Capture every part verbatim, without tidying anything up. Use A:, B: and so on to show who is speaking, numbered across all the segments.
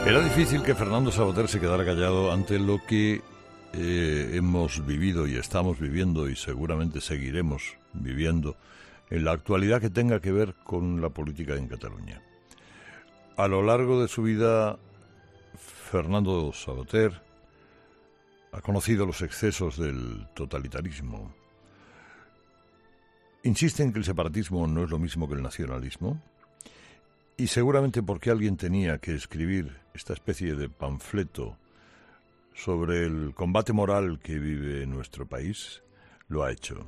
A: Era difícil que Fernando Savater se quedara callado ante lo que eh, hemos vivido y estamos viviendo y seguramente seguiremos viviendo en la actualidad que tenga que ver con la política en Cataluña. A lo largo de su vida, Fernando Savater ha conocido los excesos del totalitarismo. Insiste en que el separatismo no es lo mismo que el nacionalismo. Y seguramente porque alguien tenía que escribir esta especie de panfleto sobre el combate moral que vive nuestro país, lo ha hecho.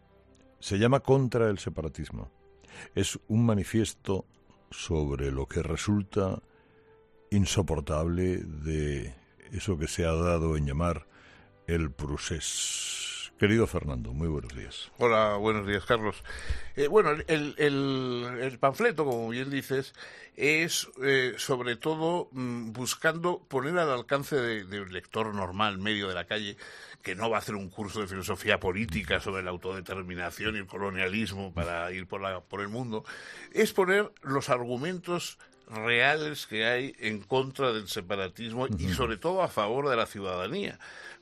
A: Se llama Contra el separatismo. Es un manifiesto sobre lo que resulta insoportable de eso que se ha dado en llamar el procés. Querido Fernando, muy buenos días.
B: Hola, buenos días, Carlos. Eh, bueno, el, el, el panfleto, como bien dices, es eh, sobre todo mmm, buscando poner al alcance de, de un lector normal, medio de la calle, que no va a hacer un curso de filosofía política sobre la autodeterminación y el colonialismo para ir por, la, por el mundo, es poner los argumentos reales que hay en contra del separatismo uh-huh. y sobre todo a favor de la ciudadanía.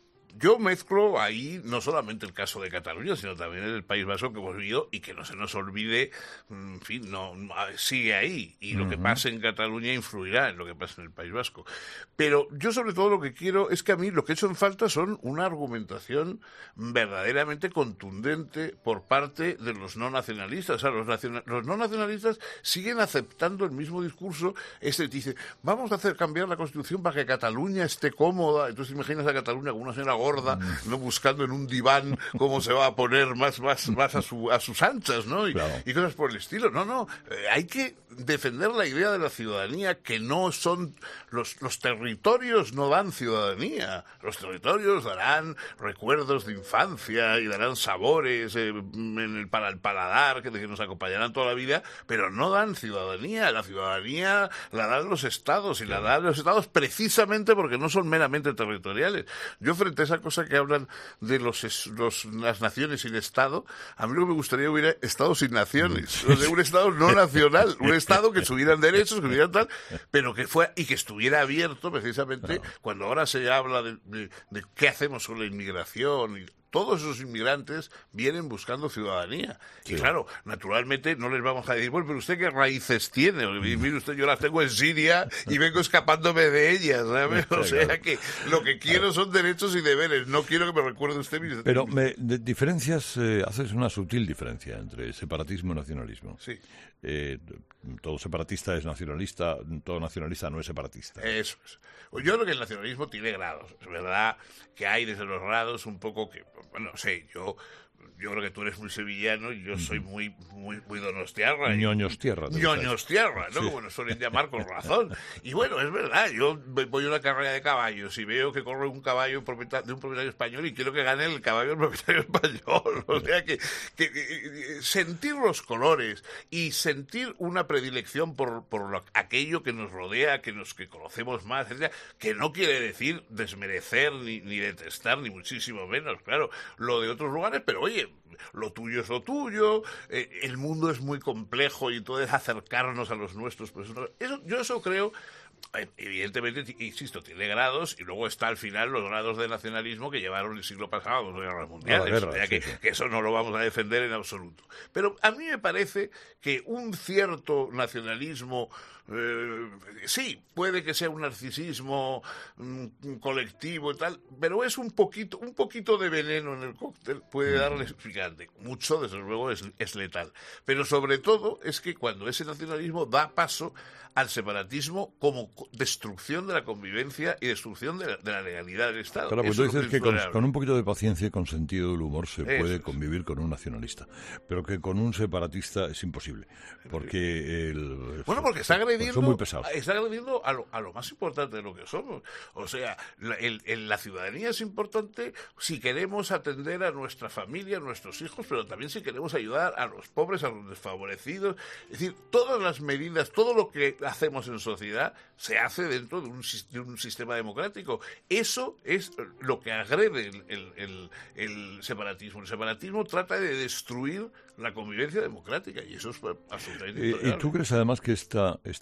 B: Yo mezclo ahí no solamente el caso de Cataluña, sino también el País Vasco que hemos vivido y que no se nos olvide, en fin, no sigue ahí y uh-huh. lo que pase en Cataluña influirá en lo que pasa en el País Vasco. Pero yo sobre todo lo que quiero es que a mí lo que he hecho en falta son una argumentación verdaderamente contundente por parte de los no nacionalistas. O sea, los, nacional, los no nacionalistas siguen aceptando el mismo discurso. Este dice, vamos a hacer cambiar la Constitución para que Cataluña esté cómoda. Entonces imaginas a Cataluña como una señora gorda, no buscando en un diván cómo se va a poner más, más, más a, su, a sus anchas, ¿no? Y, claro. y cosas por el estilo. No, no, eh, hay que defender la idea de la ciudadanía, que no son los, los territorios no dan ciudadanía. Los territorios darán recuerdos de infancia y darán sabores eh, en el, para el paladar que, que nos acompañarán toda la vida, pero no dan ciudadanía. La ciudadanía la dan los estados y la dan los estados precisamente porque no son meramente territoriales. Yo frente a esa cosa que hablan de los, los las naciones sin Estado, a mí lo que me gustaría hubiera Estado sin naciones, o sea, un Estado no nacional, un Estado que tuvieran derechos, que tuvieran tal, pero que fuera y que estuviera abierto precisamente claro. cuando ahora se habla de, de, de qué hacemos con la inmigración y todos esos inmigrantes vienen buscando ciudadanía. Sí. Y claro, naturalmente no les vamos a decir, bueno, pero ¿usted qué raíces tiene? Mire usted, yo las tengo en Siria y vengo escapándome de ellas, ¿sabes? O sea que lo que quiero son derechos y deberes. No quiero que me recuerde usted mis...
A: Pero me, de diferencias, eh, haces una sutil diferencia entre separatismo y nacionalismo.
B: Sí.
A: Eh, todo separatista es nacionalista, todo nacionalista no es separatista.
B: Eso es. Yo creo que el nacionalismo tiene grados. Es verdad que hay desde los grados un poco que, bueno, no sé, yo... Yo creo que tú eres muy sevillano y yo soy muy muy muy donostiarra.
A: Ñoños tierra.
B: Ñoños tierra, ¿no? Sí. Como nos suelen llamar con razón. Y bueno, es verdad, yo voy a una carrera de caballos y veo que corre un caballo de un propietario español y quiero que gane el caballo del propietario español. O sea, que, que, que sentir los colores y sentir una predilección por, por lo, aquello que nos rodea, que nos que conocemos más, etcétera, que no quiere decir desmerecer ni, ni detestar, ni muchísimo menos, claro, lo de otros lugares, pero oye, lo tuyo es lo tuyo, eh, el mundo es muy complejo y entonces acercarnos a los nuestros, pues eso, yo eso creo. Evidentemente, insisto, tiene grados y luego está al final los grados de nacionalismo que llevaron el siglo pasado a dos guerras mundiales. Guerra, o sea, sí, que, sí. que eso no lo vamos a defender en absoluto. Pero a mí me parece que un cierto nacionalismo, eh, sí, puede que sea un narcisismo um, colectivo y tal, pero es un poquito, un poquito de veneno en el cóctel, puede darle picante. Mucho, desde luego, es, es letal. Pero sobre todo es que cuando ese nacionalismo da paso al separatismo como destrucción de la convivencia y destrucción de la, de la legalidad del Estado.
A: Claro, pues tú dices que con, con un poquito de paciencia y con sentido del humor se Eso puede es. convivir con un nacionalista, pero que con un separatista es imposible, porque el,
B: bueno, porque está agrediendo,
A: son muy pesados.
B: Está agrediendo a lo, a lo más importante de lo que somos. O sea, la, el, el, la ciudadanía es importante si queremos atender a nuestra familia, a nuestros hijos, pero también si queremos ayudar a los pobres, a los desfavorecidos. Es decir, todas las medidas, todo lo que hacemos en sociedad se hace dentro de un, de un sistema democrático. Eso es lo que agrede el, el, el, el separatismo. El separatismo trata de destruir la convivencia democrática y eso es absolutamente
A: intolerable. ¿Y tú crees además que esta, este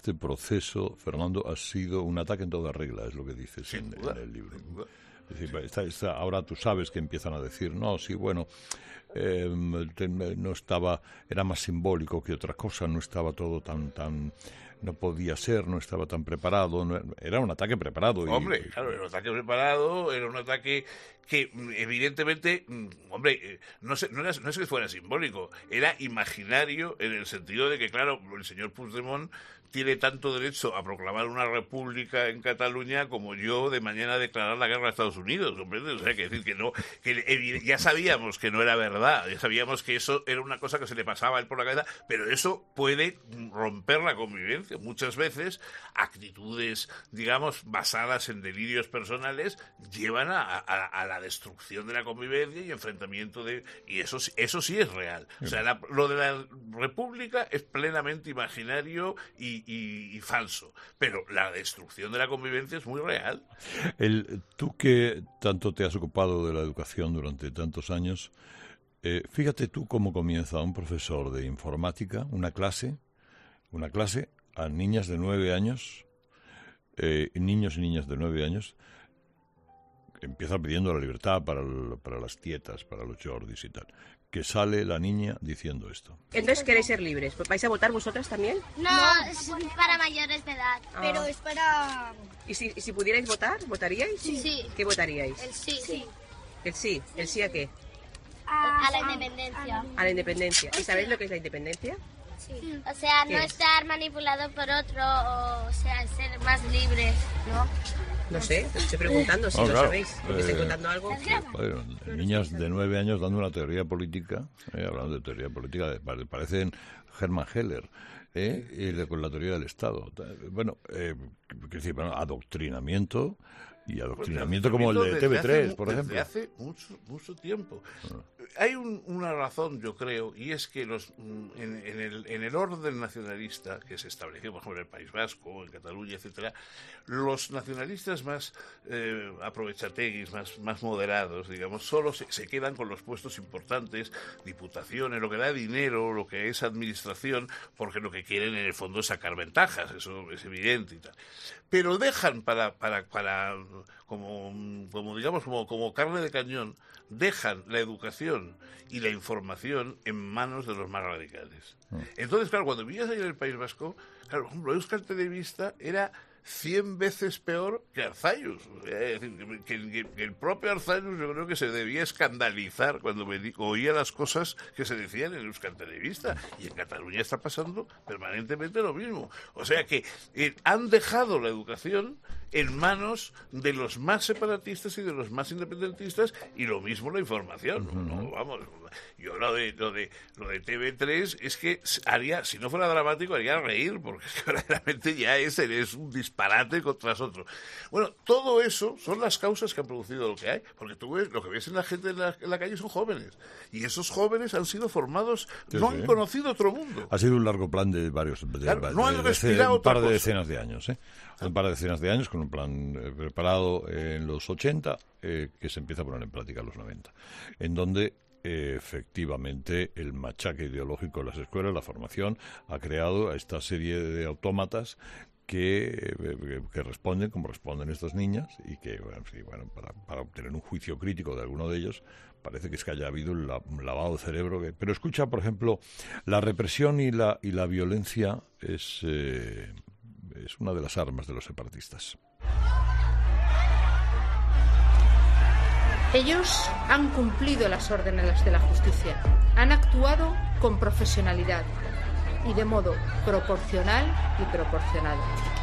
A: este proceso, Fernando, ha sido un ataque en toda regla, es lo que dices en, en el libro. Es decir, está, está, ahora tú sabes que empiezan a decir, no, sí, bueno, eh, no estaba, era más simbólico que otra cosa, no estaba todo tan, tan, no podía ser, no estaba tan preparado, no, era un ataque preparado. Y,
B: hombre, claro, era un ataque preparado, era un ataque que evidentemente, hombre, no, sé, no, era, no es que fuera simbólico, era imaginario en el sentido de que, claro, el señor Puigdemont tiene tanto derecho a proclamar una república en Cataluña como yo de mañana a declarar la guerra a Estados Unidos, ¿comprendes? O sea, que decir que no, que ya sabíamos que no era verdad, ya sabíamos que eso era una cosa que se le pasaba a él por la cabeza, pero eso puede romper la convivencia. Muchas veces actitudes, digamos, basadas en delirios personales llevan a, a, a la destrucción de la convivencia y enfrentamiento de... y eso, eso sí es real. O sea, la, lo de la república es plenamente imaginario y Y, y falso, pero la destrucción de la convivencia es muy real.
A: El, tú que tanto te has ocupado de la educación durante tantos años, eh, fíjate tú cómo comienza un profesor de informática una clase, una clase a niñas de nueve años, eh, niños y niñas de nueve años, empieza pidiendo la libertad para, el, para las tietas, para los Jordis y tal. Que sale la niña diciendo esto.
C: Entonces queréis ser libres. ¿Vais a votar vosotras también?
D: No, no. Es para mayores de edad, ah. pero es para...
C: ¿Y si, y si pudierais votar, votaríais?
D: Sí. sí.
C: ¿Qué votaríais?
D: El sí. sí.
C: ¿El sí? ¿El sí a qué?
D: A, a la independencia.
C: A la independencia. ¿Y sabéis lo que es la independencia?
D: Sí. O sea, no es? estar manipulado por otro, o, o sea, ser más libres, ¿no?
C: No sé, te estoy preguntando si
A: oh,
C: lo
A: claro.
C: sabéis. ¿Me
A: Eh,
C: estoy contando algo?
A: Bueno, niñas de nueve años dando una teoría política, eh, hablando de teoría política, parecen Hermann Heller, eh, y de, con la teoría del Estado. Bueno, eh, que decir, bueno, adoctrinamiento, y adoctrinamiento como el de T V tres, por ejemplo.
B: Desde hace mucho, mucho tiempo. Ah. Hay un, una razón, yo creo, y es que los en, en, el, en el orden nacionalista que se estableció, por ejemplo, en el País Vasco, en Cataluña, etcétera, los nacionalistas más eh, aprovechateguis, más, más moderados, digamos, solo se, se quedan con los puestos importantes, diputaciones, lo que da dinero, lo que es administración, porque lo que quieren en el fondo es sacar ventajas, eso es evidente y tal. Pero dejan para, para, para como, como digamos, como, como carne de cañón, dejan la educación y la información en manos de los más radicales. Entonces, claro, cuando vivías ahí en el País Vasco, claro, por ejemplo, Euskal Telebista era cien veces peor que Arzallus. Es decir, que, que, que el propio Arzallus yo creo que se debía escandalizar cuando me, oía las cosas que se decían en Euskal Telebista. Y en Cataluña está pasando permanentemente lo mismo. O sea que eh, han dejado la educación en manos de los más separatistas y de los más independentistas, y lo mismo la información. Uh-huh. No, vamos, yo lo de, lo de lo de T V tres es que haría, si no fuera dramático, haría reír, porque es que verdaderamente ya es, es un disparate tras otro. Bueno, todo eso son las causas que han producido lo que hay, porque tú ves, lo que ves en la gente en la, en la calle son jóvenes, y esos jóvenes han sido formados, sí, no sí. han conocido otro mundo.
A: Ha sido un largo plan de varios, de,
B: claro,
A: de,
B: no han
A: de,
B: respirado
A: de, un par
B: otra
A: de
B: cosa.
A: decenas de años, ¿eh? Un par de decenas de años con un plan eh, preparado en los ochenta, eh, que se empieza a poner en práctica en los noventa, en donde eh, efectivamente el machaque ideológico de las escuelas, la formación, ha creado a esta serie de autómatas que, eh, que responden como responden estas niñas, y que, bueno, sí, bueno para, para obtener un juicio crítico de alguno de ellos, parece que es que haya habido un, la, un lavado de cerebro. Que, pero escucha, por ejemplo, la represión y la, y la violencia es... Eh, es una de las armas de los separatistas.
E: Ellos han cumplido las órdenes de la justicia, han actuado con profesionalidad y de modo proporcional y proporcionado.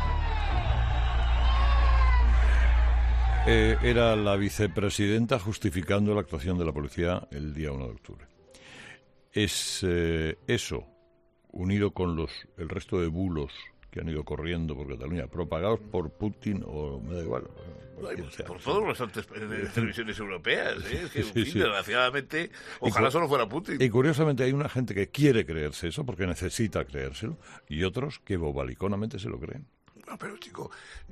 A: Eh, era la vicepresidenta justificando la actuación de la policía el día uno de octubre. Es eh, eso, unido con los el resto de bulos que han ido corriendo por Cataluña, propagados por Putin o me da igual.
B: Por, no, sea, por todos los antes de televisiones europeas, ¿eh? Es que, sí, fin, sí. desgraciadamente, ojalá solo fuera Putin.
A: Y curiosamente hay una gente que quiere creerse eso porque necesita creérselo, y otros que bobaliconamente se lo creen.
B: No, pero chico, yo,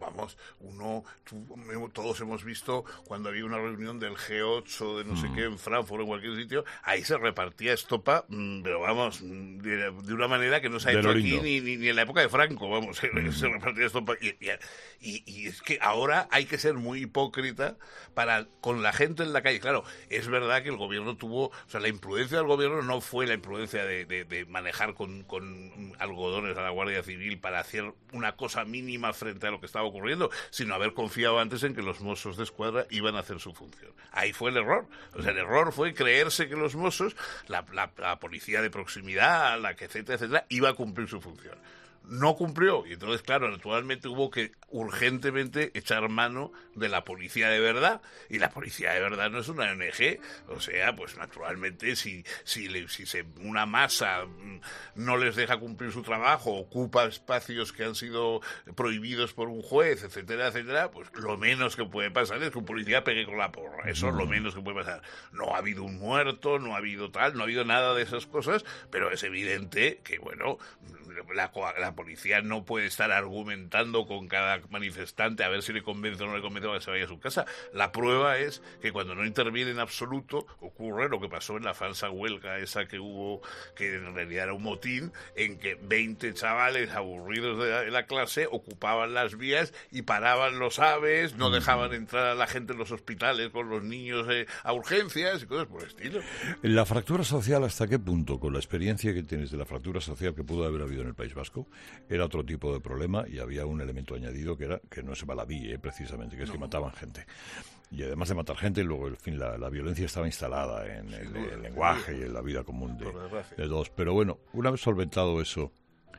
B: vamos, uno, tú, todos hemos visto cuando había una reunión del G ocho, de no sé qué, en Frankfurt o en cualquier sitio, ahí se repartía estopa, pero vamos, de, de una manera que no se ha hecho aquí ni, ni, ni en la época de Franco, vamos, se, mm. se repartía estopa. Y, y, y es que ahora hay que ser muy hipócrita para con la gente en la calle. Claro, es verdad que el gobierno tuvo, o sea, la imprudencia del gobierno no fue la imprudencia de, de, de manejar con, con algodones a la Guardia Civil para hacer una cosa mínima frente a lo que estaba ocurriendo, sino haber confiado antes en que los Mossos de Escuadra iban a hacer su función. Ahí fue el error. O sea, el error fue creerse que los Mossos, la, la, la policía de proximidad, la que etcétera, etcétera, iba a cumplir su función. No cumplió, y entonces, claro, naturalmente hubo que urgentemente echar mano de la policía de verdad, y la policía de verdad no es una O N G, o sea, pues naturalmente si si, le, si se, una masa no les deja cumplir su trabajo, ocupa espacios que han sido prohibidos por un juez, etcétera, etcétera, pues lo menos que puede pasar es que un policía pegue con la porra, eso es lo menos que puede pasar. No ha habido un muerto, no ha habido tal, no ha habido nada de esas cosas, pero es evidente que, bueno, la, la policía no puede estar argumentando con cada manifestante a ver si le convence o no le convence para que se vaya a su casa. La prueba es que cuando no interviene en absoluto ocurre lo que pasó en la falsa huelga esa que hubo, que en realidad era un motín, en que veinte chavales aburridos de la, de la clase ocupaban las vías y paraban los AVEs, no dejaban entrar a la gente en los hospitales con los niños eh, a urgencias y cosas por el estilo.
A: ¿La fractura social hasta qué punto, con la experiencia que tienes de la fractura social que pudo haber habido en el País Vasco, era otro tipo de problema y había un elemento añadido que era que no se baladí, eh, precisamente, que es no. que mataban gente? Y además de matar gente, luego, en fin, la, la violencia estaba instalada en el, el, el lenguaje y en la vida común de, de todos. Pero bueno, una vez solventado eso,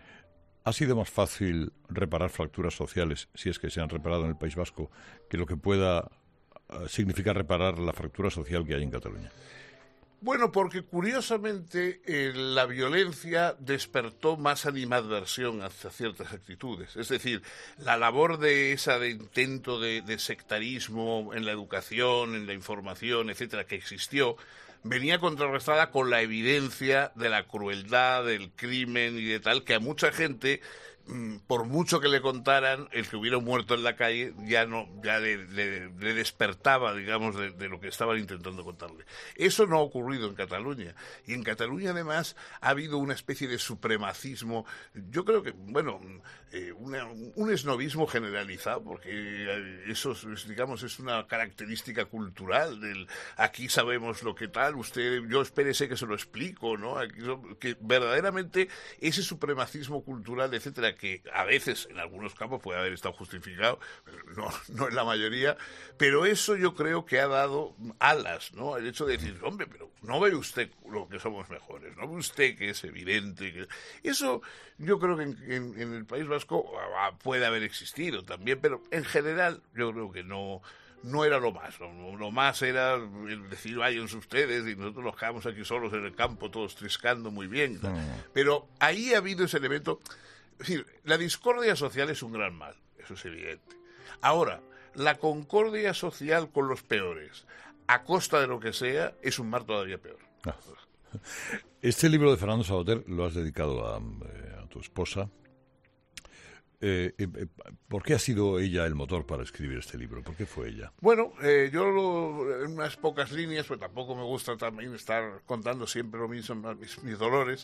A: ¿ha sido más fácil reparar fracturas sociales, si es que se han reparado en el País Vasco, que lo que pueda uh, significar reparar la fractura social que hay en Cataluña?
B: Bueno, porque curiosamente eh, la violencia despertó más animadversión hacia ciertas actitudes. Es decir, la labor de esa de intento de, de sectarismo en la educación, en la información, etcétera, que existió, venía contrarrestada con la evidencia de la crueldad, del crimen y de tal, que a mucha gente, por mucho que le contaran, el que hubiera muerto en la calle ya no ya le, le, le despertaba, digamos, de, de lo que estaban intentando contarle. Eso no ha ocurrido en Cataluña. Y en Cataluña, además, ha habido una especie de supremacismo, yo creo que, bueno, eh, una, un esnovismo generalizado, porque eso, es, digamos, es una característica cultural del aquí sabemos lo que tal, usted, yo espérese que se lo explico, ¿no? Aquí, que verdaderamente ese supremacismo cultural, etcétera, que a veces en algunos campos puede haber estado justificado, no, no en la mayoría, pero eso yo creo que ha dado alas, ¿no? El hecho de decir, hombre, pero no ve usted lo que somos mejores, no ve usted que es evidente que... Eso yo creo que en, en, en el País Vasco puede haber existido también, pero en general yo creo que no... No era lo más, lo, lo más era decir, váyanse ustedes y nosotros nos quedamos aquí solos en el campo, todos triscando muy bien. No. Pero ahí ha habido ese elemento. Es decir, la discordia social es un gran mal, eso es evidente. Ahora, la concordia social con los peores, a costa de lo que sea, es un mal todavía peor.
A: Ah. Este libro de Fernando Savater lo has dedicado a, a tu esposa. Eh, eh, ¿Por qué ha sido ella el motor para escribir este libro? ¿Por qué fue ella?
B: Bueno, eh, yo lo, en unas pocas líneas, pues tampoco me gusta también estar contando siempre lo mismo, mis, mis dolores,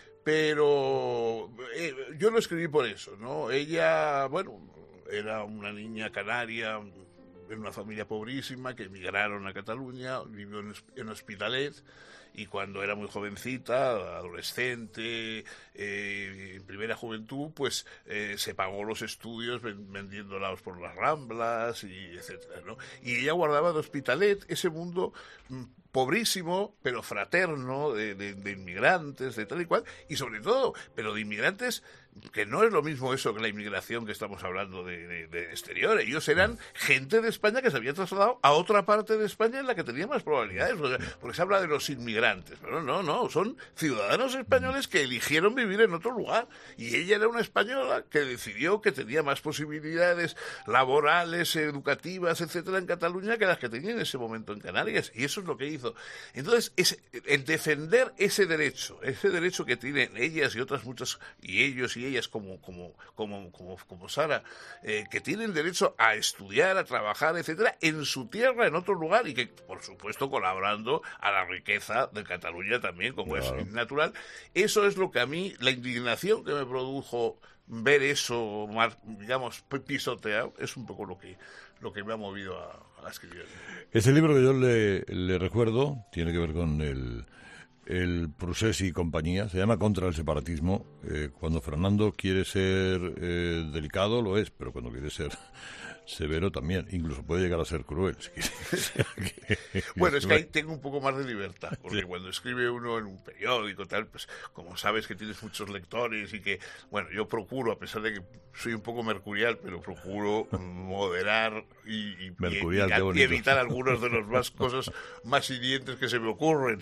B: pero eh, yo lo escribí por eso, ¿no? Ella, bueno, era una niña canaria, en una familia pobrísima, que emigraron a Cataluña, vivió en, en Hospitalet, y cuando era muy jovencita, adolescente, eh, en primera juventud, pues eh, se pagó los estudios vendiéndolos por las Ramblas, y etcétera, ¿no? Y ella guardaba de Hospitalet ese mundo mm, pobrísimo, pero fraterno, de, de, de inmigrantes, de tal y cual, y sobre todo, pero de inmigrantes que no es lo mismo eso que la inmigración que estamos hablando de, de, de exterior. Ellos eran gente de España que se había trasladado a otra parte de España en la que tenía más probabilidades, porque se habla de los inmigrantes, pero no, no, son ciudadanos españoles que eligieron vivir en otro lugar, y ella era una española que decidió que tenía más posibilidades laborales, educativas, etcétera, en Cataluña que las que tenía en ese momento en Canarias, y eso es lo que hizo hizo. Entonces, es el defender ese derecho, ese derecho que tienen ellas y otras muchas, y ellos y ellas como como como como, como Sara, eh, que tienen derecho a estudiar, a trabajar, etcétera, en su tierra, en otro lugar, y que, por supuesto, colaborando a la riqueza de Cataluña también, como claro. es natural. Eso es lo que a mí, la indignación que me produjo ver eso, digamos, pisoteado, es un poco lo que lo que me ha movido a, a escribir.
A: Ese libro que yo le, le recuerdo tiene que ver con el, el Prusés y compañía, se llama Contra el separatismo. Eh, cuando Fernando quiere ser eh, delicado, lo es, pero cuando quiere ser severo también, incluso puede llegar a ser cruel. Si quiere.
B: Bueno, es que ahí tengo un poco más de libertad, porque sí. cuando escribe uno en un periódico, tal, pues como sabes que tienes muchos lectores y que, bueno, yo procuro, a pesar de que soy un poco mercurial, pero procuro moderar y, y,
A: mercurial,
B: y, y evitar algunas de las más cosas más hirientes que se me ocurren.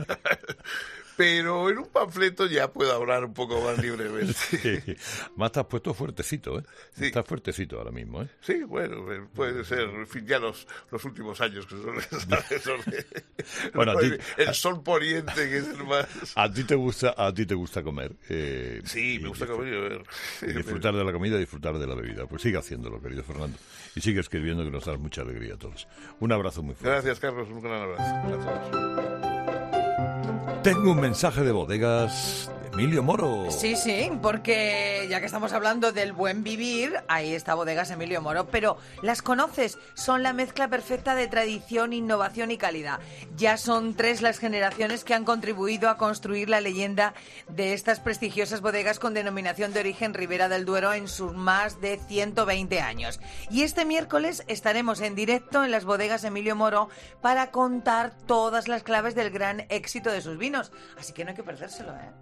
B: Pero en un panfleto ya puedo hablar un poco más libremente.
A: Sí. Más te has puesto fuertecito, ¿eh? Sí. Estás fuertecito ahora mismo, ¿eh?
B: Sí, bueno, puede ser. En fin, ya los, los últimos años que son esos de, bueno, a ti, el sol poniente que es el más...
A: A ti te gusta, a ti te gusta comer. Eh,
B: sí, me gusta comer y beber.
A: Sí, disfrutar de la comida y disfrutar de la bebida. Pues sigue haciéndolo, querido Fernando. Y sigue escribiendo, que nos da mucha alegría a todos. Un abrazo muy fuerte.
B: Gracias, Carlos. Un gran abrazo a todos.
A: Tengo un mensaje de bodegas de Emilio Moro.
F: Sí, sí, porque ya que estamos hablando del buen vivir, ahí está Bodegas Emilio Moro, pero ¿las conoces? Son la mezcla perfecta de tradición, innovación y calidad. Ya son tres las generaciones que han contribuido a construir la leyenda de estas prestigiosas bodegas con denominación de origen Ribera del Duero en sus más de ciento veinte años. Y este miércoles estaremos en directo en las Bodegas Emilio Moro para contar todas las claves del gran éxito de sus vinos. Así que no hay que perdérselo, ¿eh?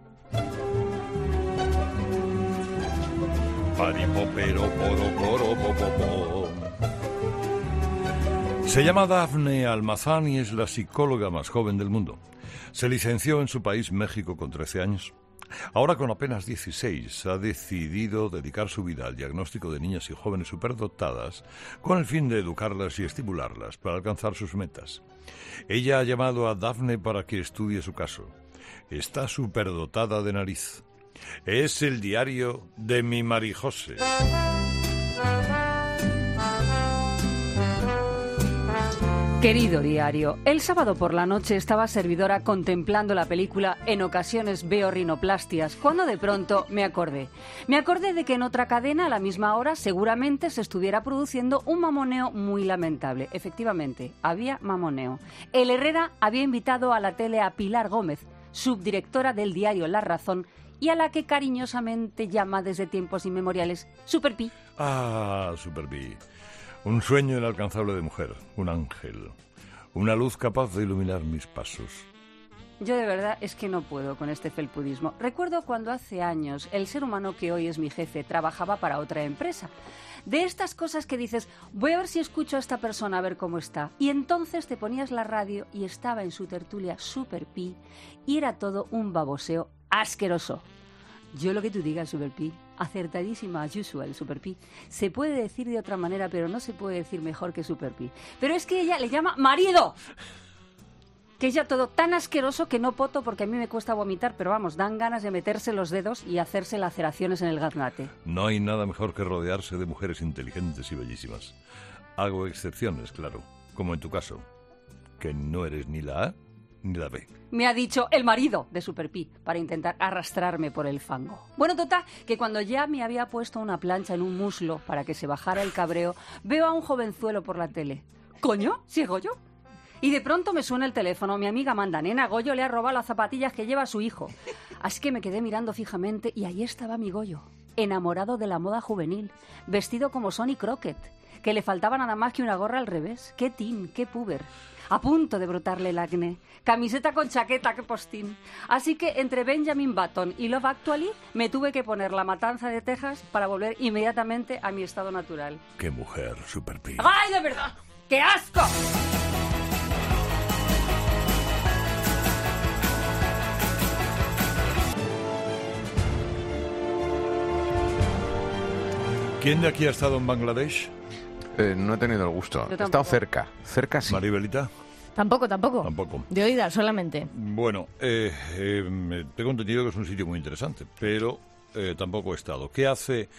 A: Se llama Dafne Almazán y es la psicóloga más joven del mundo. Se licenció en su país, México, con trece años. Ahora, con apenas dieciséis, ha decidido dedicar su vida al diagnóstico de niñas y jóvenes superdotadas con el fin de educarlas y estimularlas para alcanzar sus metas. Ella ha llamado a Dafne para que estudie su caso. Está superdotada de nariz. Es el diario de mi Marijose.
G: Querido diario, el sábado por la noche estaba servidora contemplando la película En ocasiones veo rinoplastias, cuando de pronto me acordé. Me acordé de que en otra cadena a la misma hora seguramente se estuviera produciendo un mamoneo muy lamentable. Efectivamente, había mamoneo. El Herrera había invitado a la tele a Pilar Gómez, subdirectora del diario La Razón, y a la que cariñosamente llama desde tiempos inmemoriales Super Pi.
A: Ah, Super Pi. Un sueño inalcanzable de mujer, un ángel, una luz capaz de iluminar mis pasos.
G: Yo de verdad es que no puedo con este felpudismo. Recuerdo cuando hace años el ser humano que hoy es mi jefe trabajaba para otra empresa. De estas cosas que dices, voy a ver si escucho a esta persona a ver cómo está. Y entonces te ponías la radio y estaba en su tertulia Super Pi y era todo un baboseo asqueroso. Yo lo que tú digas, Super Pi, acertadísima as usual, Super Pi. Se puede decir de otra manera, pero no se puede decir mejor que Super Pi. Pero es que ella le llama marido, que es ya todo tan asqueroso que no poto porque a mí me cuesta vomitar, pero vamos, dan ganas de meterse los dedos y hacerse laceraciones en el gaznate.
A: No hay nada mejor que rodearse de mujeres inteligentes y bellísimas. Hago excepciones, claro, como en tu caso, que no eres ni la A ni la B.
G: Me ha dicho el marido de Super Pi para intentar arrastrarme por el fango. Bueno, total, que cuando ya me había puesto una plancha en un muslo para que se bajara el cabreo, veo a un jovenzuelo por la tele. ¿Coño? ¿Sí es Goyo? Y de pronto me suena el teléfono. Mi amiga manda, nena, Goyo le ha robado las zapatillas que lleva su hijo. Así que me quedé mirando fijamente y ahí estaba mi Goyo, enamorado de la moda juvenil, vestido como Sonny Crockett, que le faltaba nada más que una gorra al revés. ¡Qué teen, qué puber! A punto de brotarle el acné. Camiseta con chaqueta, qué postín. Así que entre Benjamin Button y Love Actually me tuve que poner La Matanza de Texas para volver inmediatamente a mi estado natural.
A: ¡Qué mujer, Super Pi!
G: ¡Ay, de verdad! ¡Qué asco!
A: ¿Quién de aquí ha estado en Bangladesh?
H: Eh, no he tenido el gusto. He estado cerca, cerca sí.
A: Maribelita.
H: Tampoco, tampoco.
A: Tampoco.
H: De oídas solamente.
A: Bueno, eh, eh, tengo entendido que es un sitio muy interesante, pero eh, tampoco he estado. ¿Qué hace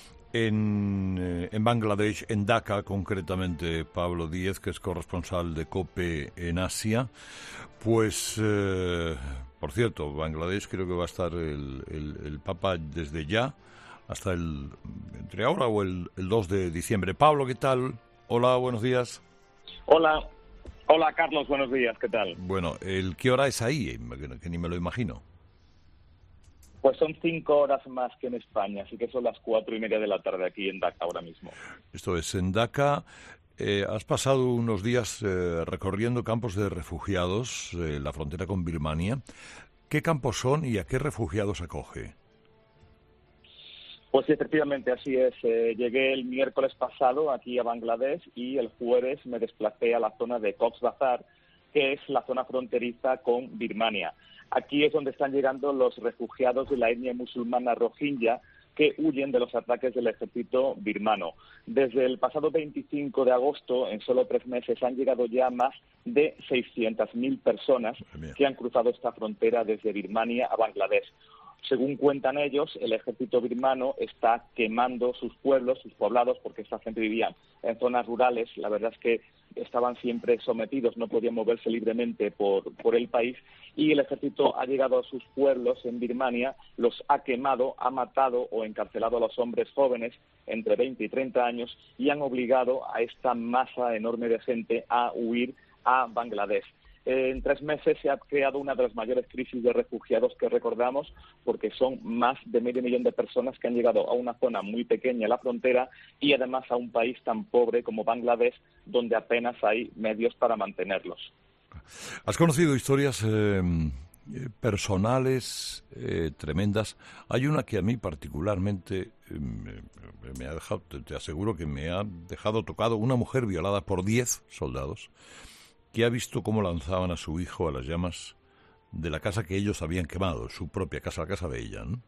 A: en, eh, en Bangladesh, en Dhaka concretamente, Pablo Díez, que es corresponsal de COPE en Asia? Pues, eh, por cierto, Bangladesh creo que va a estar el, el, el Papa desde ya hasta el, entre ahora o el, el dos de diciembre. Pablo, ¿qué tal? Hola, buenos días.
I: Hola. Hola, Carlos, buenos días, ¿qué tal?
A: Bueno, ¿el qué hora es ahí? Que, que ni me lo imagino.
I: Pues son cinco horas más que en España, así que son las cuatro y media de la tarde aquí en Dhaka ahora mismo.
A: Esto es, en Dhaka eh, has pasado unos días eh, recorriendo campos de refugiados, eh, la frontera con Birmania. ¿Qué campos son y a qué refugiados acoge?
I: Pues sí, efectivamente, así es. Eh, llegué el miércoles pasado aquí a Bangladesh y el jueves me desplacé a la zona de Cox's Bazar, que es la zona fronteriza con Birmania. Aquí es donde están llegando los refugiados de la etnia musulmana rohingya que huyen de los ataques del ejército birmano. Desde el pasado veinticinco de agosto, en solo tres meses, han llegado ya más de seiscientas mil personas que han cruzado esta frontera desde Birmania a Bangladesh. Según cuentan ellos, el ejército birmano está quemando sus pueblos, sus poblados, porque esta gente vivía en zonas rurales. La verdad es que estaban siempre sometidos, no podían moverse libremente por, por el país, y el ejército ha llegado a sus pueblos en Birmania, los ha quemado, ha matado o encarcelado a los hombres jóvenes entre veinte y treinta años y han obligado a esta masa enorme de gente a huir a Bangladesh. En tres meses se ha creado una de las mayores crisis de refugiados que recordamos, porque son más de medio millón de personas que han llegado a una zona muy pequeña, la frontera, y además a un país tan pobre como Bangladesh, donde apenas hay medios para mantenerlos.
A: ¿Has conocido historias eh, personales eh, tremendas? Hay una que a mí particularmente eh, me, me ha dejado, te, te aseguro que me ha dejado tocado, una mujer violada por diez soldados, que ha visto cómo lanzaban a su hijo a las llamas de la casa que ellos habían quemado, su propia casa, la casa de ella, ¿no?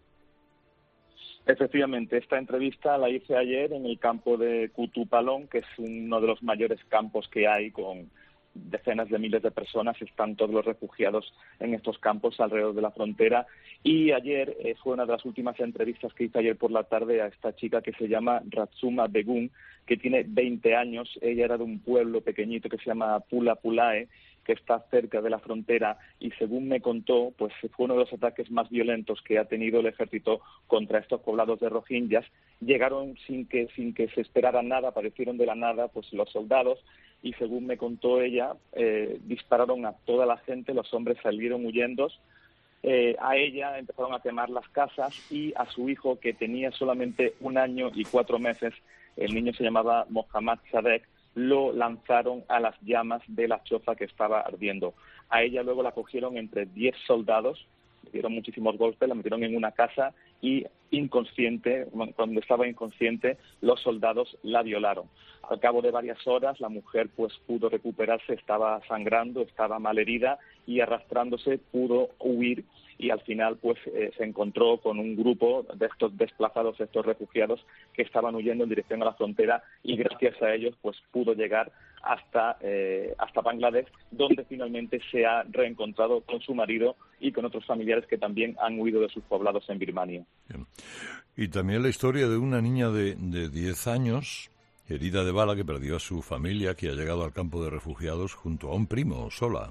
I: Efectivamente, esta entrevista la hice ayer en el campo de Kutupalong, que es uno de los mayores campos que hay, con decenas de miles de personas. Están todos los refugiados en estos campos alrededor de la frontera. Y ayer eh, fue una de las últimas entrevistas que hice ayer por la tarde a esta chica que se llama Ratsuma Begum, que tiene veinte años. Ella era de un pueblo pequeñito que se llama Pula Pulae, que está cerca de la frontera, y según me contó, pues fue uno de los ataques más violentos que ha tenido el ejército contra estos poblados de rohingyas. Llegaron sin que sin que se esperara nada, aparecieron de la nada pues los soldados, y según me contó ella, eh, dispararon a toda la gente, los hombres salieron huyendo. Eh, a ella empezaron a quemar las casas, y a su hijo, que tenía solamente un año y cuatro meses, el niño se llamaba Mohammad Sadek, lo lanzaron a las llamas de la choza que estaba ardiendo. A ella luego la cogieron entre diez soldados, le dieron muchísimos golpes, la metieron en una casa y inconsciente, cuando estaba inconsciente, los soldados la violaron. Al cabo de varias horas la mujer pues pudo recuperarse, estaba sangrando, estaba malherida y arrastrándose pudo huir, y al final pues eh, se encontró con un grupo de estos desplazados, estos refugiados que estaban huyendo en dirección a la frontera, y gracias a ellos pues pudo llegar hasta eh, hasta Bangladesh, donde finalmente se ha reencontrado con su marido y con otros familiares que también han huido de sus poblados en Birmania.
A: Bien. Y también la historia de una niña de, de diez años, herida de bala, que perdió a su familia, que ha llegado al campo de refugiados junto a un primo, sola.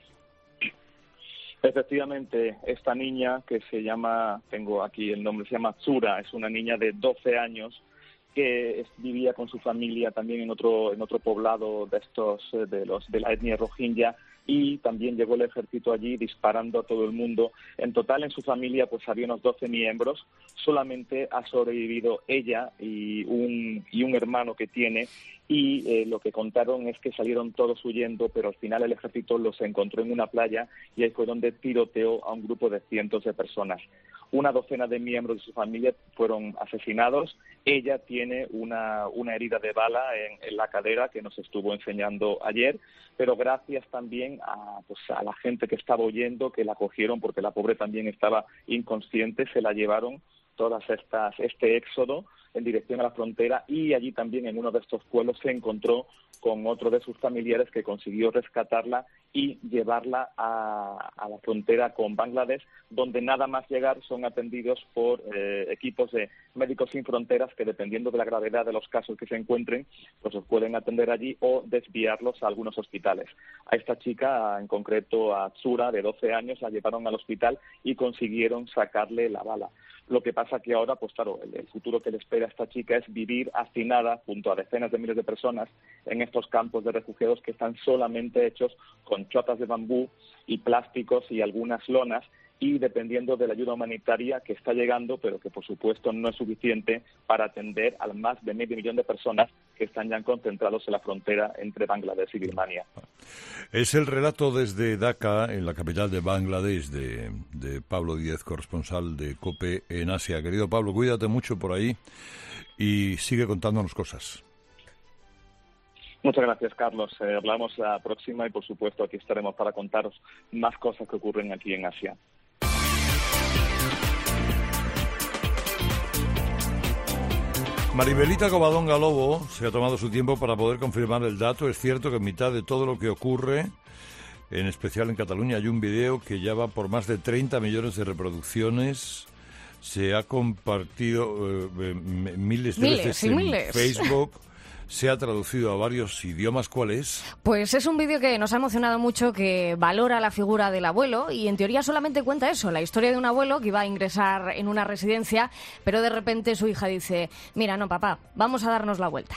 I: Efectivamente, esta niña que se llama, tengo aquí el nombre, se llama Tsura, es una niña de doce años que es, vivía con su familia también en otro en otro poblado de estos de los de la etnia rohingya, y también llegó el ejército allí disparando a todo el mundo. En total en su familia pues había unos doce miembros, solamente ha sobrevivido ella y un y un hermano que tiene, y eh, lo que contaron es que salieron todos huyendo, pero al final el ejército los encontró en una playa, y ahí fue donde tiroteó a un grupo de cientos de personas. Una docena de miembros de su familia fueron asesinados. Ella tiene una, una herida de bala en, en la cadera que nos estuvo enseñando ayer, pero gracias también a, pues, a la gente que estaba huyendo, que la cogieron porque la pobre también estaba inconsciente, se la llevaron todas estas este éxodo en dirección a la frontera, y allí también en uno de estos pueblos se encontró con otro de sus familiares que consiguió rescatarla y llevarla a, a la frontera con Bangladesh, donde nada más llegar son atendidos por eh, equipos de Médicos Sin Fronteras que, dependiendo de la gravedad de los casos que se encuentren, pues los pueden atender allí o desviarlos a algunos hospitales. A esta chica, en concreto a Tsura, de doce años, la llevaron al hospital y consiguieron sacarle la bala. Lo que pasa que ahora, pues claro, el, el futuro que le espera a esta chica es vivir hacinada junto a decenas de miles de personas en estos campos de refugiados que están solamente hechos con chotas de bambú y plásticos y algunas lonas, y dependiendo de la ayuda humanitaria que está llegando, pero que por supuesto no es suficiente para atender al más de medio millón de personas que están ya concentrados en la frontera entre Bangladesh y Birmania.
A: Es el relato desde Dhaka, en la capital de Bangladesh, de, de Pablo Díez, corresponsal de COPE en Asia. Querido Pablo, cuídate mucho por ahí y sigue contándonos cosas.
I: Muchas gracias, Carlos. Eh, hablamos la próxima y, por supuesto, aquí estaremos para contaros más cosas que ocurren aquí en Asia.
A: Maribelita Covadonga Lobo se ha tomado su tiempo para poder confirmar el dato. Es cierto que en mitad de todo lo que ocurre, en especial en Cataluña, hay un video que ya va por más de treinta millones de reproducciones. Se ha compartido eh, miles de
H: miles,
A: veces
H: y
A: en
H: miles.
A: Facebook. Se ha traducido a varios idiomas. ¿Cuál es?
H: Pues es un vídeo que nos ha emocionado mucho, que valora la figura del abuelo y en teoría solamente cuenta eso, la historia de un abuelo que iba a ingresar en una residencia, pero de repente su hija dice: mira, no papá, vamos a darnos la vuelta.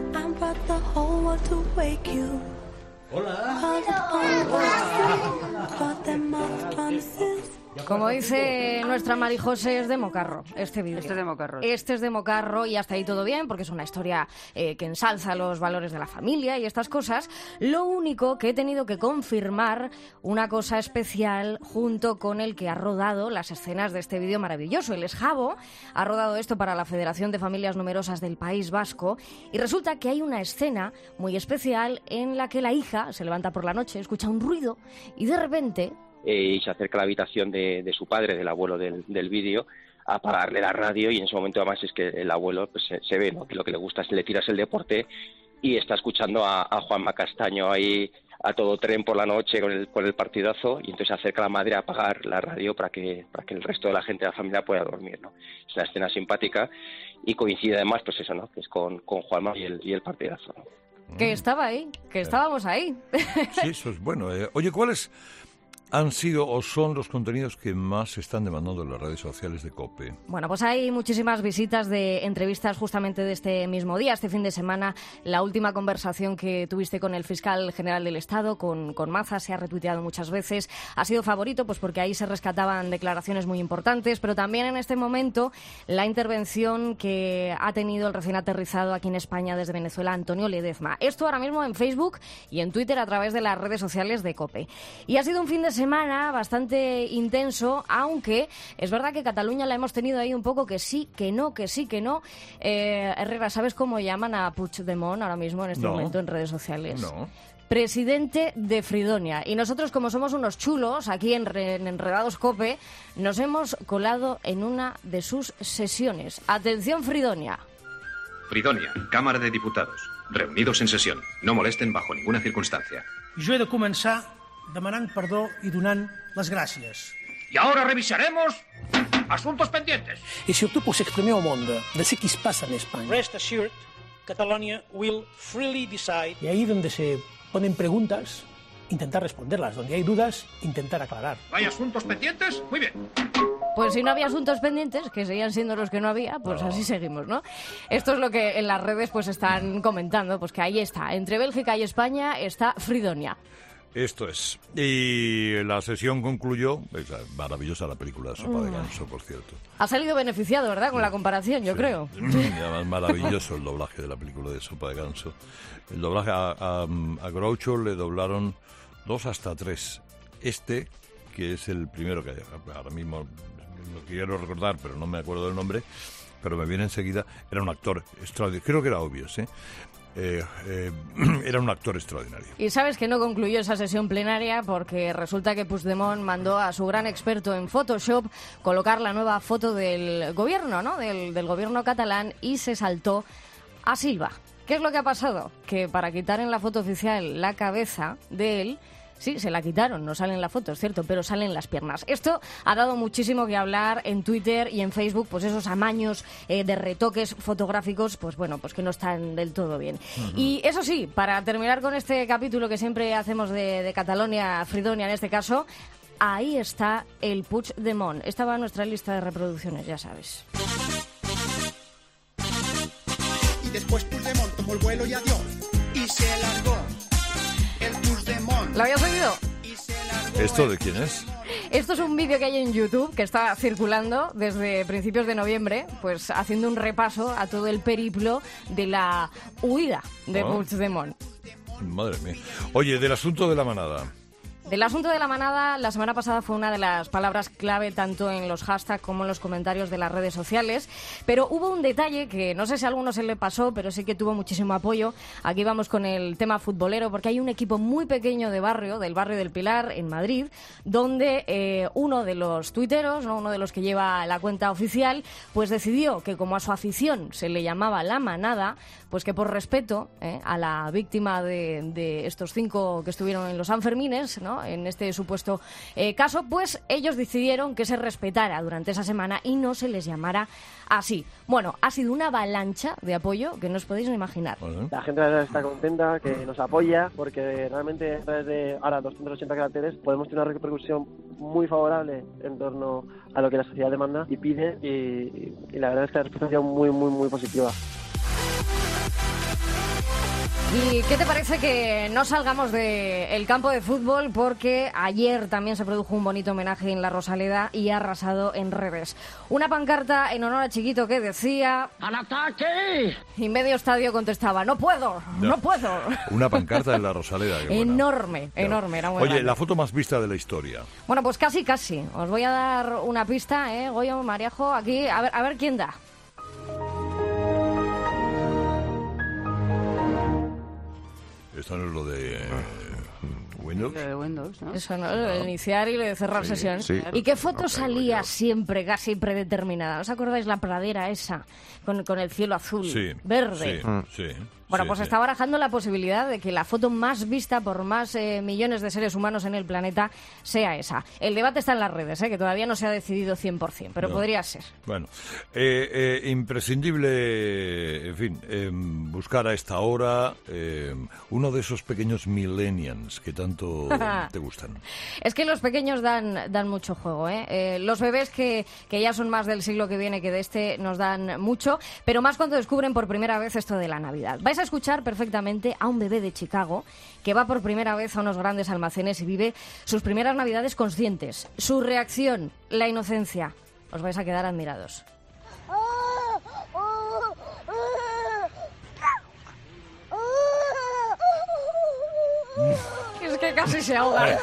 H: Como dice nuestra Marijose, es de mocarro este vídeo.
G: Este es de mocarro.
H: Este es de mocarro y hasta ahí todo bien, porque es una historia eh, que ensalza los valores de la familia y estas cosas. Lo único que he tenido que confirmar una cosa especial junto con el que ha rodado las escenas de este vídeo maravilloso. Él es Jabo, ha rodado esto para la Federación de Familias Numerosas del País Vasco y resulta que hay una escena muy especial en la que la hija se levanta por la noche, escucha un ruido y de repente...
J: Eh, y se acerca a la habitación de, de su padre, del abuelo del, del vídeo, a apagarle la radio, y en ese momento además es que el abuelo pues, se, se ve, ¿no?, que lo que le gusta es le tiras el deporte y está escuchando a, a Juanma Castaño ahí a todo tren por la noche con el, con el partidazo, y entonces se acerca la madre a apagar la radio para que, para que el resto de la gente de la familia pueda dormir, ¿no? Es una escena simpática y coincide además, pues eso, ¿no?, que es con, con Juanma y el, y el partidazo, ¿no?
H: Que estaba ahí, que estábamos ahí.
A: Sí, eso es bueno. Eh, oye, ¿cuáles han sido o son los contenidos que más se están demandando en las redes sociales de COPE?
H: Bueno, pues hay muchísimas visitas de entrevistas justamente de este mismo día, este fin de semana. La última conversación que tuviste con el fiscal general del Estado, con, con Maza, se ha retuiteado muchas veces. Ha sido favorito pues porque ahí se rescataban declaraciones muy importantes, pero también en este momento la intervención que ha tenido el recién aterrizado aquí en España desde Venezuela, Antonio Ledezma. Esto ahora mismo en Facebook y en Twitter a través de las redes sociales de COPE. Y ha sido un fin de semana bastante intenso, aunque es verdad que Cataluña la hemos tenido ahí un poco que sí, que no, que sí, que no. Eh, Herrera, ¿sabes cómo llaman a Puigdemont ahora mismo en este
A: No.
H: momento en redes sociales?
A: No.
H: Presidente de Fridonia. Y nosotros, como somos unos chulos, aquí en, Re- en Enredados COPE, nos hemos colado en una de sus sesiones. Atención, Fridonia.
K: Fridonia, Cámara de Diputados. Reunidos en sesión. No molesten bajo ninguna circunstancia.
L: Jo he de començar demanant perdó i donant les gràcies.
M: Y ahora revisaremos asuntos pendientes.
L: Et surtout pour s'exprimer au monde de ce qui se passe en Espagne.
N: Rest assured, Catalonia will freely decide.
L: Y ahí donde se ponen preguntas, intentar responderlas. Donde hay dudas, intentar aclarar.
M: ¿Hay asuntos pendientes? Muy bien.
H: Pues si no había asuntos pendientes, que seguían siendo los que no había, pues así seguimos, ¿no? Esto es lo que en las redes pues están comentando, pues que ahí está, entre Bélgica y España está Fridonia.
A: Esto es. Y la sesión concluyó. Es maravillosa la película de Sopa de Ganso, por cierto.
H: Ha salido beneficiado, ¿verdad? Con la comparación, yo
A: Sí.
H: creo.
A: Y además maravilloso el doblaje de la película de Sopa de Ganso. El doblaje a, a, a Groucho le doblaron dos hasta tres. Este, que es el primero que ahora mismo lo quiero recordar, pero no me acuerdo del nombre, pero me viene enseguida, era un actor extraordinario. Creo que era obvio, ¿sí? eh, eh, era un actor extraordinario.
H: Y sabes que no concluyó esa sesión plenaria porque resulta que Puigdemont mandó a su gran experto en Photoshop colocar la nueva foto del gobierno, ¿no? Del, del gobierno catalán, y se saltó a Silva. ¿Qué es lo que ha pasado? Que para quitar en la foto oficial la cabeza de él, sí, se la quitaron, no salen las fotos, cierto, pero salen las piernas. Esto ha dado muchísimo que hablar en Twitter y en Facebook, pues esos amaños eh, de retoques fotográficos, pues bueno, pues que no están del todo bien. Uh-huh. Y eso sí, para terminar con este capítulo que siempre hacemos de, de Catalonia, Fridonia en este caso, ahí está el Puigdemont. Esta va a nuestra lista de reproducciones, ya sabes.
O: Y después Puigdemont tomó el vuelo y adiós, y se largó.
H: ¿Lo habías oído?
A: ¿Esto de quién es?
H: Esto es un vídeo que hay en YouTube que está circulando desde principios de noviembre, pues haciendo un repaso a todo el periplo de la huida de oh. Puigdemont.
A: Madre mía. Oye, del asunto de la manada.
H: Del asunto de la manada, la semana pasada fue una de las palabras clave tanto en los hashtags como en los comentarios de las redes sociales, pero hubo un detalle que no sé si a alguno se le pasó, pero sí que tuvo muchísimo apoyo. Aquí vamos con el tema futbolero, porque hay un equipo muy pequeño de barrio, del barrio del Pilar, en Madrid, donde eh, uno de los tuiteros, ¿no? uno de los que lleva la cuenta oficial, pues decidió que como a su afición se le llamaba la manada, pues que por respeto eh, a la víctima de, de estos cinco que estuvieron en los Sanfermines, ¿no? en este supuesto eh, caso, pues ellos decidieron que se respetara durante esa semana y no se les llamara así. Bueno, ha sido una avalancha de apoyo que no os podéis ni imaginar.
P: La gente está contenta, que nos apoya, porque realmente a través de ahora doscientos ochenta caracteres podemos tener una repercusión muy favorable en torno a lo que la sociedad demanda y pide, y, y la verdad es que la respuesta ha sido muy, muy, muy positiva.
H: ¿Y qué te parece que no salgamos del campo de fútbol? Porque ayer también se produjo un bonito homenaje en la Rosaleda y ha arrasado en redes. Una pancarta en honor a Chiquito que decía...
M: ¡Al ataque!
H: Y medio estadio contestaba, no puedo, no, no puedo.
A: Una pancarta en la Rosaleda.
H: Enorme, enorme. Era muy
A: Oye,
H: grande.
A: La foto más vista de la historia.
H: Bueno, pues casi, casi. Os voy a dar una pista, ¿eh? Goyo, Mariajo, aquí, a ver, a ver quién da.
A: Esto no es lo de eh, Windows.
G: Lo de Windows, ¿no?
H: Eso, ¿no? Lo de iniciar y lo de cerrar
A: sí,
H: sesión.
A: Sí.
H: ¿Y qué foto no, salía siempre, casi predeterminada? ¿Os acordáis la pradera esa, con, con el cielo azul,
A: sí,
H: verde?
A: Sí, sí.
H: Bueno,
A: sí,
H: pues
A: sí.
H: está barajando la posibilidad de que la foto más vista por más eh, millones de seres humanos en el planeta sea esa. El debate está en las redes, ¿eh? que todavía no se ha decidido cien por ciento, pero no. podría ser.
A: Bueno, eh, eh, imprescindible, en fin, eh, buscar a esta hora eh, uno de esos pequeños millennials que tanto te gustan.
H: Es que los pequeños dan, dan mucho juego, ¿eh? Eh, los bebés que, que ya son más del siglo que viene que de este nos dan mucho, pero más cuando descubren por primera vez esto de la Navidad. Vais a escuchar perfectamente a un bebé de Chicago que va por primera vez a unos grandes almacenes y vive sus primeras Navidades conscientes. Su reacción, la inocencia. Os vais a quedar admirados. Es que casi se ahoga.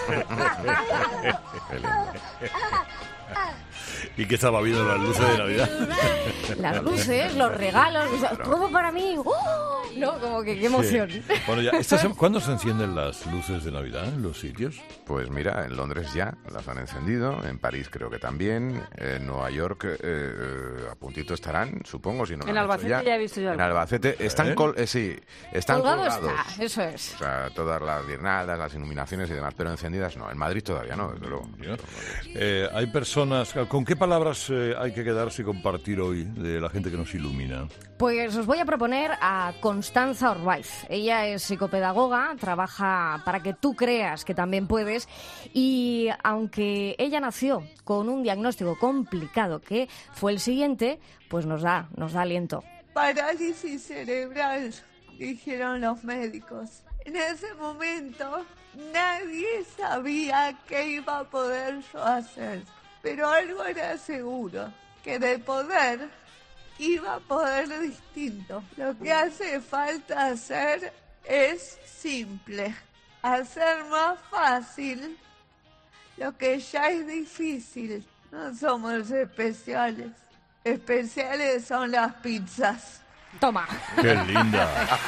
A: ¿Y qué estaba viendo las luces de Navidad?
H: Las luces, los regalos, todo para mí. ¡Oh! ¿No? Como que qué emoción.
A: Sí. Bueno, ya, esta se, ¿cuándo se encienden las luces de Navidad en los sitios?
Q: Pues mira, en Londres ya las han encendido, en París creo que también, en Nueva York eh, a puntito estarán, supongo, si no.
G: En Albacete ya. ya he visto yo.
Q: En Albacete están, ¿Eh? col, eh, sí, están
H: Colgado
Q: colgados.
H: Está, eso es.
Q: O sea, todas las guirnaldas, las iluminaciones y demás, pero encendidas no. En Madrid todavía no, desde luego.
A: Eh, hay personas, ¿con qué palabras eh, hay que quedarse y compartir hoy de la gente que nos ilumina?
H: Pues os voy a proponer a Constanza Orbaiz. Ella es psicopedagoga, trabaja para que tú creas que también puedes, y aunque ella nació con un diagnóstico complicado que fue el siguiente, pues nos da, nos da aliento.
R: Parálisis cerebral, dijeron los médicos. En ese momento nadie sabía qué iba a poder yo hacer, pero algo era seguro, que de poder iba a poder distinto. Lo que hace falta hacer es simple, hacer más fácil lo que ya es difícil. No somos especiales, especiales son las pizzas.
H: Toma.
A: ¡Qué linda!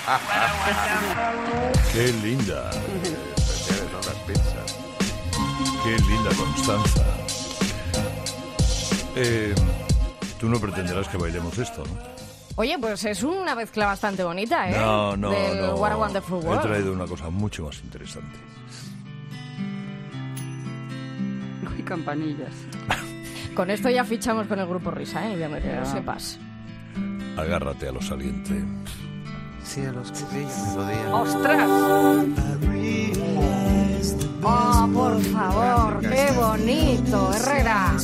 A: ¡Qué linda!
Q: Son las pizzas.
A: ¡Qué linda Constanza! Eh, tú no pretenderás que bailemos esto, ¿no?
H: Oye, pues es una mezcla bastante bonita, ¿eh?
A: No, no,
H: Del
A: no.
H: What a Wonderful
A: He
H: World.
A: traído una cosa mucho más interesante.
G: Uy, campanillas.
H: Con esto ya fichamos con el grupo Risa, ¿eh? Ya me que lo
G: Ya.
H: sepas.
A: Agárrate a lo saliente.
Q: Cielos, qué bello melodía.
H: ¡Ostras! ¡Oh, por favor! ¡Qué bonito, Herrera!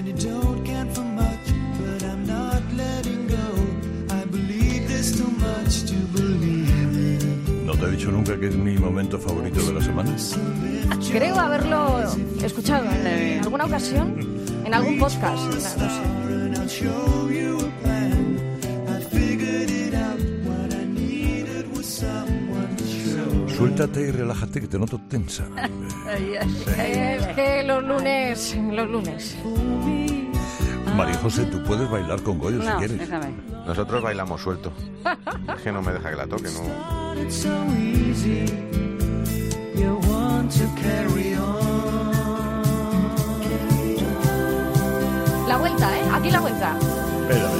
A: ¿No te he dicho nunca que es mi momento favorito de la semana?
H: Creo haberlo escuchado en alguna ocasión, en algún podcast. No sé.
A: Suéltate y relájate, que te noto tensa.
H: Es que los lunes, los lunes.
A: María José, tú puedes bailar con Goyo si
G: No,
A: quieres.
G: déjame.
Q: Nosotros bailamos suelto. Es que no me deja que la toque, ¿no?
H: La vuelta, ¿eh? Aquí la vuelta.
A: Espera,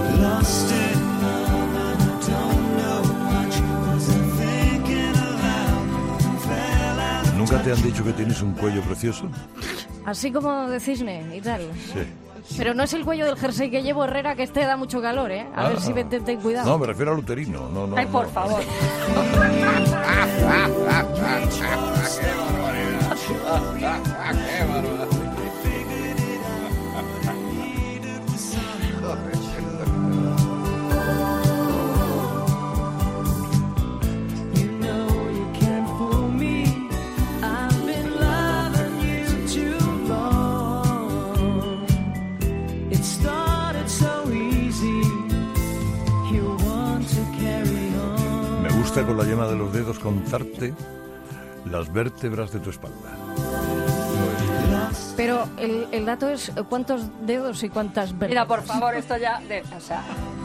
A: ¿nunca te han dicho que tienes un cuello precioso?
H: Así como de cisne y tal.
A: Sí.
H: Pero no es el cuello del jersey que llevo, Herrera, que este da mucho calor, ¿eh? A
A: Ah.
H: ver si me ten cuidado.
A: No, me refiero al uterino. No, no,
H: Ay, por
A: no.
H: favor.
A: Me gusta con la yema de los dedos contarte las vértebras de tu espalda.
H: Pero el, el dato es cuántos dedos y cuántas vértebras.
G: Mira, por favor, esto ya... De, o sea...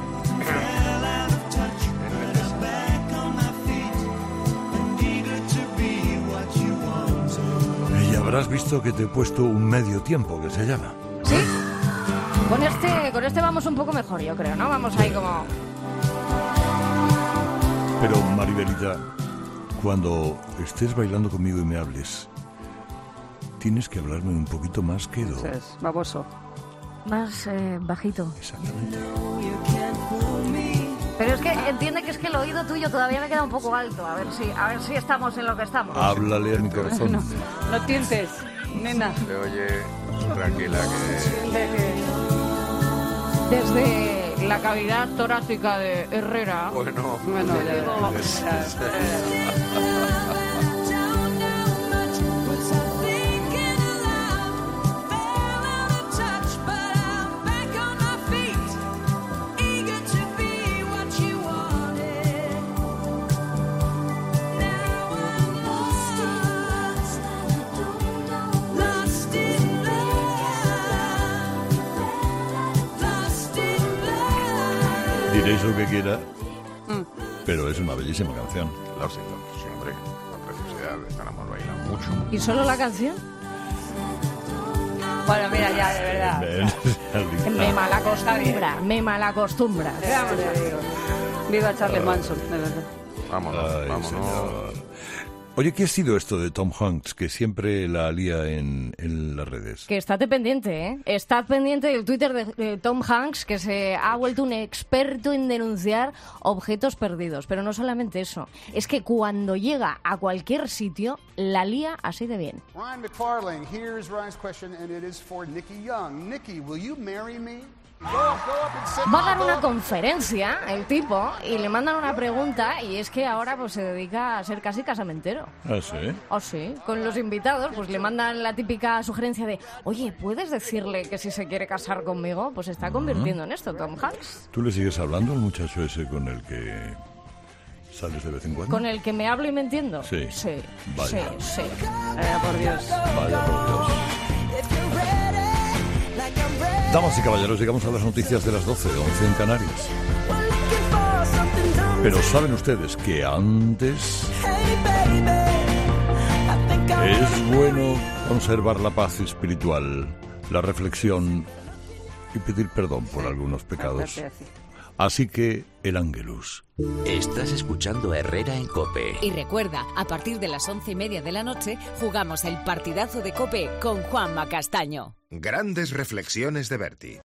A: Y habrás visto que te he puesto un medio tiempo, que se llama.
H: ¿Sí? Con este, con este vamos un poco mejor, yo creo, ¿no? Vamos ahí como...
A: Pero, Maribelita, cuando estés bailando conmigo y me hables, tienes que hablarme un poquito más quedo.
G: Eso es, baboso.
H: Más eh, bajito.
A: Exactamente.
H: Pero es que entiende que es que el oído tuyo todavía me queda un poco alto. A ver si, a ver si estamos en lo que estamos.
A: Háblale a mi corazón.
G: No, no tientes, nena.
Q: Se oye tranquila que...
H: Desde la cavidad torácica de Herrera.
Q: Bueno,
G: Bueno, ya,
H: Digo,
G: ya,
A: Diréis lo que quiera, pero es una bellísima canción.
Q: Los Stones, siempre. La preciosidad, esta la hemos bailado mucho.
H: ¿Y solo la canción?
G: Bueno, mira, ya, de verdad.
H: Me malacostumbra, me malacostumbra.
G: Ya te digo. Viva Charlie Manson, de verdad.
Q: Vámonos,
A: Ay,
Q: vámonos.
A: señor. Oye, ¿qué ha sido esto de Tom Hanks, que siempre la lía en, en las redes?
H: Que estate pendiente, ¿eh? Estad pendiente del Twitter de, de Tom Hanks, que se ha vuelto un experto en denunciar objetos perdidos. Pero no solamente eso, es que cuando llega a cualquier sitio, la lía así de bien.
S: Ryan McFarlane, here's Ryan's question, and it is for Nikki Young. Nikki, will you marry me? Go, go up and sit
H: Va a dar una conferencia, el tipo, y le mandan una pregunta, y es que ahora pues se dedica a ser casi casamentero.
A: ¿Ah, sí?
H: Oh, sí, con los invitados, pues le mandan la típica sugerencia de, oye, ¿puedes decirle que si se quiere casar conmigo? Pues se está convirtiendo en esto, Tom Hanks.
A: ¿Tú le sigues hablando al muchacho ese con el que sales de vez en cuando?
H: ¿Con el que me hablo y me entiendo?
A: Sí.
H: Sí,
A: Vaya.
H: sí, sí. Vaya por Dios.
A: Vaya por Dios. Damas y caballeros, llegamos a las noticias de las doce, once en Canarias. Pero ¿saben ustedes que antes es bueno conservar la paz espiritual, la reflexión y pedir perdón por algunos pecados? Así que el Ángelus.
T: Estás escuchando a Herrera en COPE.
U: Y recuerda, a partir de las once y media de la noche jugamos el partidazo de COPE con Juanma Castaño.
V: Grandes reflexiones de Berti.